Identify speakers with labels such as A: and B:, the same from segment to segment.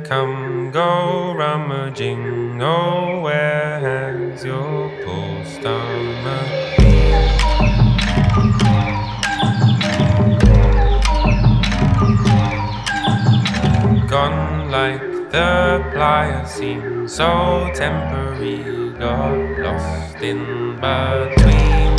A: come go rummaging. Oh, where has your poor stomach gone like the Pliocene, so temporary, got lost in between.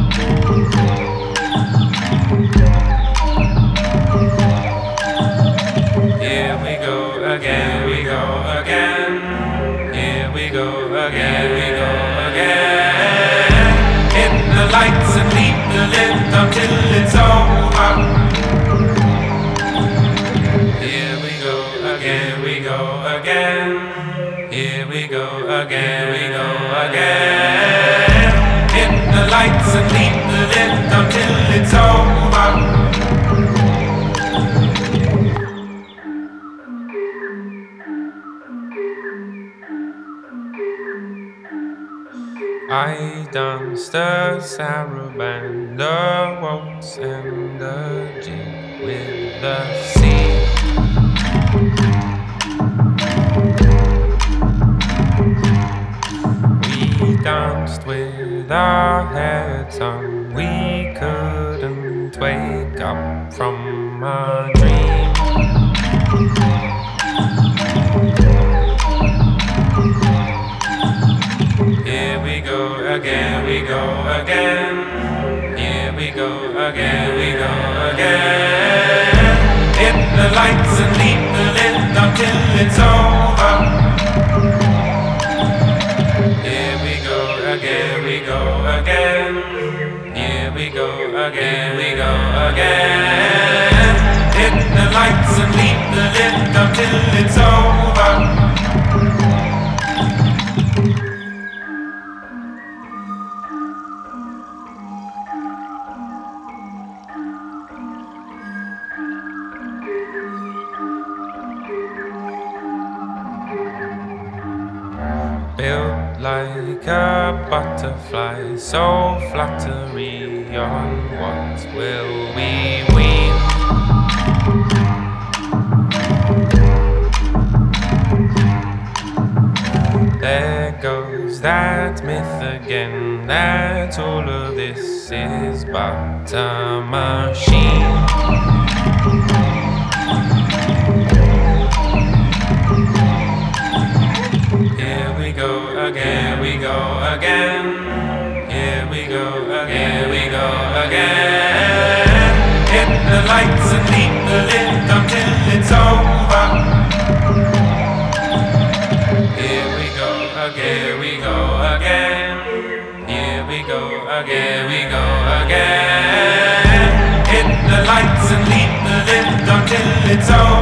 A: Here we go again, we go again. Here we go again, we go again. Hit the lights and leave the lit until it's over. Here we go again, we go again. Here we go again, we go again. Hit the lights and leave the lit until it's over. I danced a saraband, a waltz and a jig with the sea. We danced with our heads on, we couldn't wake up from our dream. Here we go again, we go again. Here we go again, we go again. Hit the lights and leave the lit until it's over. Here we go again, we go again. Here we go again, we go again. Hit the lights and leave the lit until it's over. Built like a butterfly, so fluttery, on what will we wean? There goes that myth again, that all of this is but a machine. Here we go again, we go again. Here we go again, we go again. Hit the lights and leave the lit until it's over. Here we go again, we go again. Here we go again, we go again. Hit the lights and leave the lit until it's over.